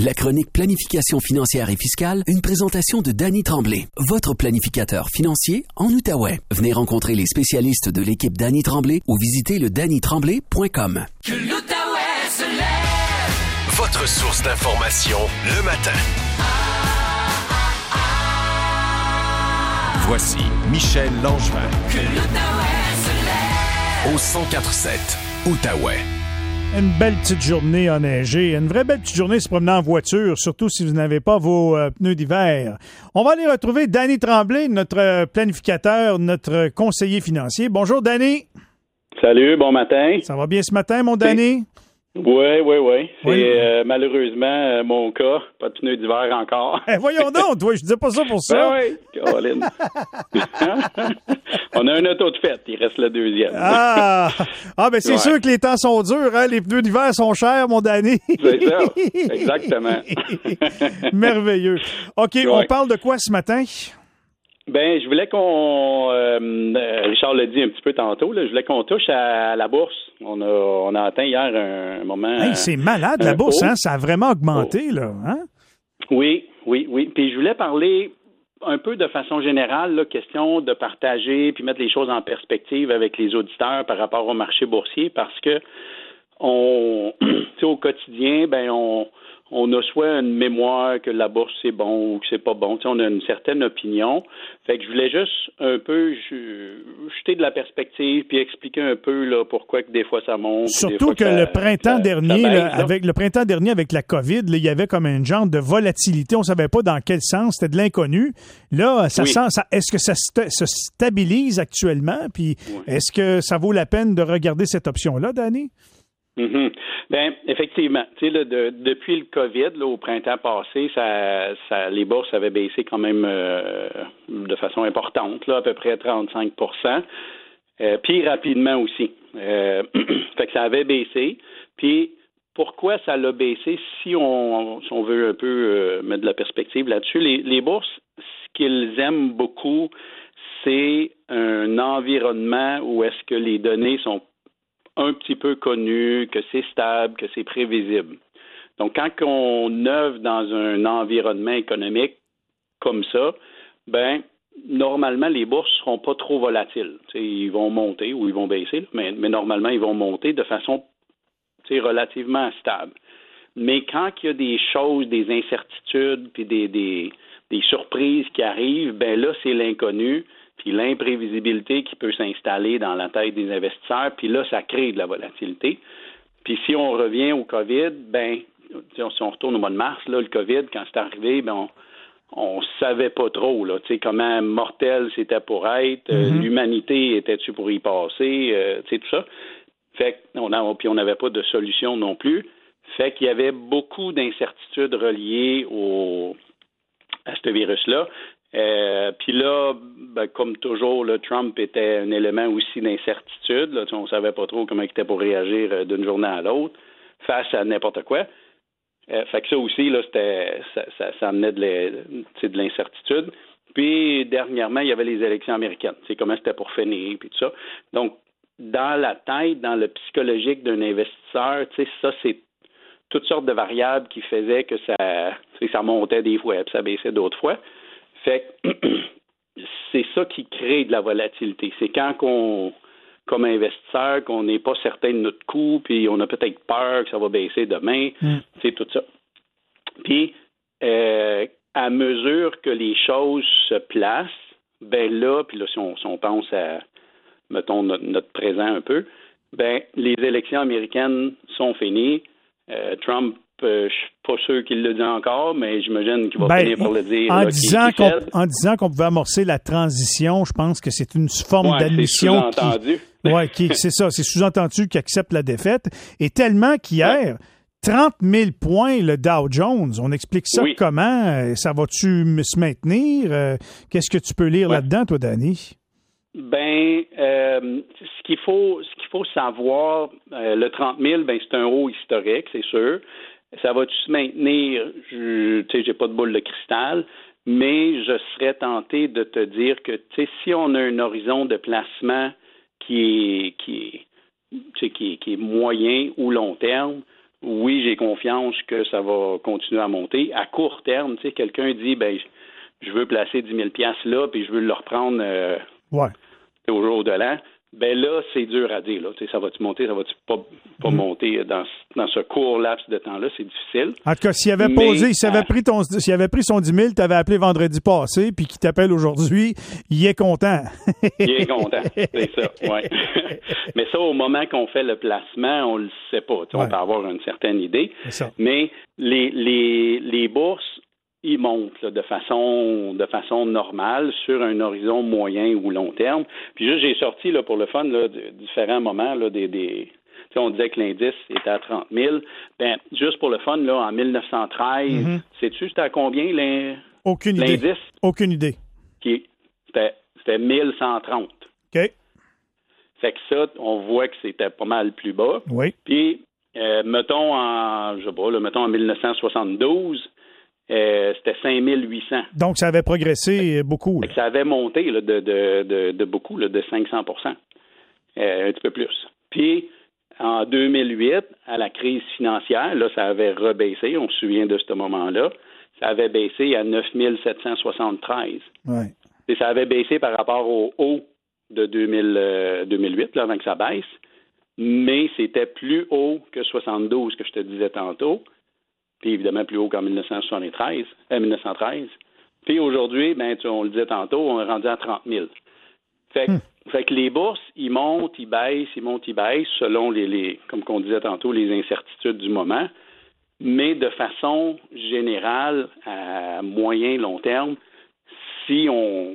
La chronique Planification financière et fiscale, une présentation de Danny Tremblay, votre planificateur financier en Outaouais. Venez rencontrer les spécialistes de l'équipe Danny Tremblay ou visitez le dannytremblay.com. Que l'Outaouais se lève. Votre source d'information le matin. Voici Michel Langevin. Que l'Outaouais se lève. Au 104.7 Outaouais. Une belle petite journée enneigée, une vraie belle petite journée se promener en voiture, surtout si vous n'avez pas vos pneus d'hiver. On va aller retrouver Danny Tremblay, notre planificateur, notre conseiller financier. Bonjour Danny. Salut, bon matin. Ça va bien ce matin, mon Danny? Oui. C'est malheureusement mon cas. Pas de pneus d'hiver encore. Voyons donc, toi, je disais pas ça pour ça. Oui, Caroline. On a un auto de fête, il reste le deuxième. Ben c'est sûr que les temps sont durs, hein? Les pneus d'hiver sont chers, mon Danny. C'est ça, exactement. Merveilleux. OK, on parle de quoi ce matin? Je voulais qu'on... Richard l'a dit un petit peu tantôt, là, je voulais qu'on touche à la bourse. On a atteint hier un moment... Hey, c'est malade, la bourse, hein? Ça a vraiment augmenté, là. Hein? Oui. Puis je voulais parler un peu de façon générale, là, question de partager puis mettre les choses en perspective avec les auditeurs par rapport au marché boursier parce que au quotidien, on a soit une mémoire que la bourse c'est bon ou que c'est pas bon. On a une certaine opinion. Fait que je voulais juste un peu jeter de la perspective puis expliquer un peu là pourquoi que des fois ça monte. Surtout que le printemps dernier, avec le printemps dernier avec la COVID, là, il y avait comme une genre de volatilité. On savait pas dans quel sens. C'était de l'inconnu. Là, est-ce que ça se stabilise actuellement? Puis est-ce que ça vaut la peine de regarder cette option-là, Danny? Mm-hmm. Effectivement, depuis le COVID, là, au printemps passé, les bourses avaient baissé quand même de façon importante, là, à peu près 35%. Puis rapidement aussi. Fait que ça avait baissé. Puis pourquoi ça l'a baissé? Si on veut un peu mettre de la perspective là-dessus, les bourses, ce qu'ils aiment beaucoup, c'est un environnement où est-ce que les données sont un petit peu connu, que c'est stable, que c'est prévisible. Donc, quand on œuvre dans un environnement économique comme ça, normalement, les bourses ne seront pas trop volatiles. Ils vont monter ou ils vont baisser, mais normalement, ils vont monter de façon relativement stable. Mais quand il y a des choses, des incertitudes, puis des surprises qui arrivent, là, c'est l'inconnu. Puis l'imprévisibilité qui peut s'installer dans la tête des investisseurs, puis là, ça crée de la volatilité. Puis si on revient au COVID, si on retourne au mois de mars, là, le COVID, quand c'est arrivé, on savait pas trop là, comment mortel c'était pour être, l'humanité était-tu pour y passer, tout ça. Fait qu'on n'avait pas de solution non plus. Fait qu'il y avait beaucoup d'incertitudes reliées à ce virus-là. Puis là, comme toujours, là, Trump était un élément aussi d'incertitude. Là, on ne savait pas trop comment il était pour réagir d'une journée à l'autre face à n'importe quoi. Fait que ça aussi, là, ça amenait de l'incertitude. Puis dernièrement, il y avait les élections américaines. Comment c'était pour finir, puis tout ça. Donc, dans la tête, dans le psychologique d'un investisseur, ça, c'est toutes sortes de variables qui faisaient que ça montait des fois, puis ça baissait d'autres fois. Fait que c'est ça qui crée de la volatilité. C'est quand comme investisseur, qu'on n'est pas certain de notre coût, puis on a peut-être peur que ça va baisser demain. C'est tout ça. Puis, à mesure que les choses se placent, si on pense à, mettons, notre présent un peu, les élections américaines sont finies. Trump, je suis pas sûr qu'il le dit encore, mais j'imagine qu'il va finir par le dire. En disant qu'on pouvait amorcer la transition, je pense que c'est une forme d'admission. C'est sous-entendu. C'est ça, c'est sous-entendu qu'il accepte la défaite. Et tellement qu'hier, 30 000 points le Dow Jones, on explique ça comment? Ça va-tu se maintenir? Qu'est-ce que tu peux lire là-dedans, toi, Danny? Ce qu'il faut savoir, le 30 000, c'est un haut historique, c'est sûr. Ça va-tu se maintenir? J'ai pas de boule de cristal, mais je serais tenté de te dire que, si on a un horizon de placement qui est moyen ou long terme, oui, j'ai confiance que ça va continuer à monter. À court terme, tu sais, quelqu'un dit, ben, je veux placer 10 000 $ là, puis je veux le reprendre au jour de l'an. Ben là, c'est dur à dire. Là. Tu sais, ça va-tu monter, ça va-tu pas monter dans ce court laps de temps-là? C'est difficile. En tout cas, s'il avait s'il avait pris son 10 000, tu avais appelé vendredi passé, puis qu'il t'appelle aujourd'hui, il est content. Il est content, c'est ça, oui. Mais ça, au moment qu'on fait le placement, on le sait pas. On peut avoir une certaine idée. Mais les bourses, ils montent là, de façon normale sur un horizon moyen ou long terme. Puis juste, j'ai sorti là, pour le fun là, différents moments là, on disait que l'indice était à 30 000. Ben, juste pour le fun, là, en 1913, sais-tu c'était à combien l'indice? Aucune idée. C'était 1130. OK. Fait que ça, on voit que c'était pas mal plus bas. Oui. Puis, mettons en 1972, c'était 5800. Donc, ça avait progressé beaucoup. Là. Ça avait monté là, de beaucoup, là, de 500 %. Un petit peu plus. Puis, en 2008, à la crise financière, là, ça avait rebaissé. On se souvient de ce moment-là. Ça avait baissé à 9 773. Oui. Et ça avait baissé par rapport au haut de 2008, là, avant que ça baisse. Mais c'était plus haut que 72, que je te disais tantôt. Puis évidemment plus haut qu'en 1913. Puis aujourd'hui, ben, on le disait tantôt, on est rendu à 30 000. Fait que les bourses, ils montent, ils baissent, selon les comme qu'on disait tantôt, les incertitudes du moment. Mais de façon générale, à moyen, long terme, si on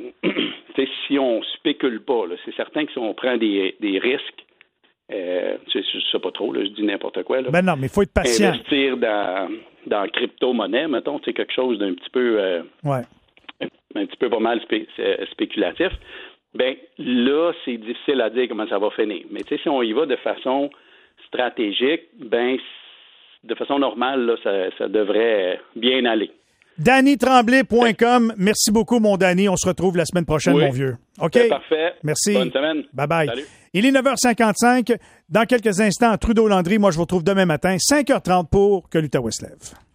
spécule pas, là, c'est certain que si on prend des risques, je sais pas trop, là, je dis n'importe quoi. Là. Ben non, mais il faut être patient. Investir dans crypto-monnaie, mettons, c'est quelque chose d'un petit peu un petit peu pas mal spéculatif. Ben là, c'est difficile à dire comment ça va finir. Mais tu sais, si on y va de façon stratégique, ben de façon normale, là, ça devrait bien aller. DannyTremblay.com. Merci beaucoup, mon Danny. On se retrouve la semaine prochaine, mon vieux. OK? C'est parfait. Merci. Bonne semaine. Bye-bye. Salut. Il est 9h55. Dans quelques instants, Trudeau-Landry, moi, je vous retrouve demain matin, 5h30 pour que l'Outaouais se lève.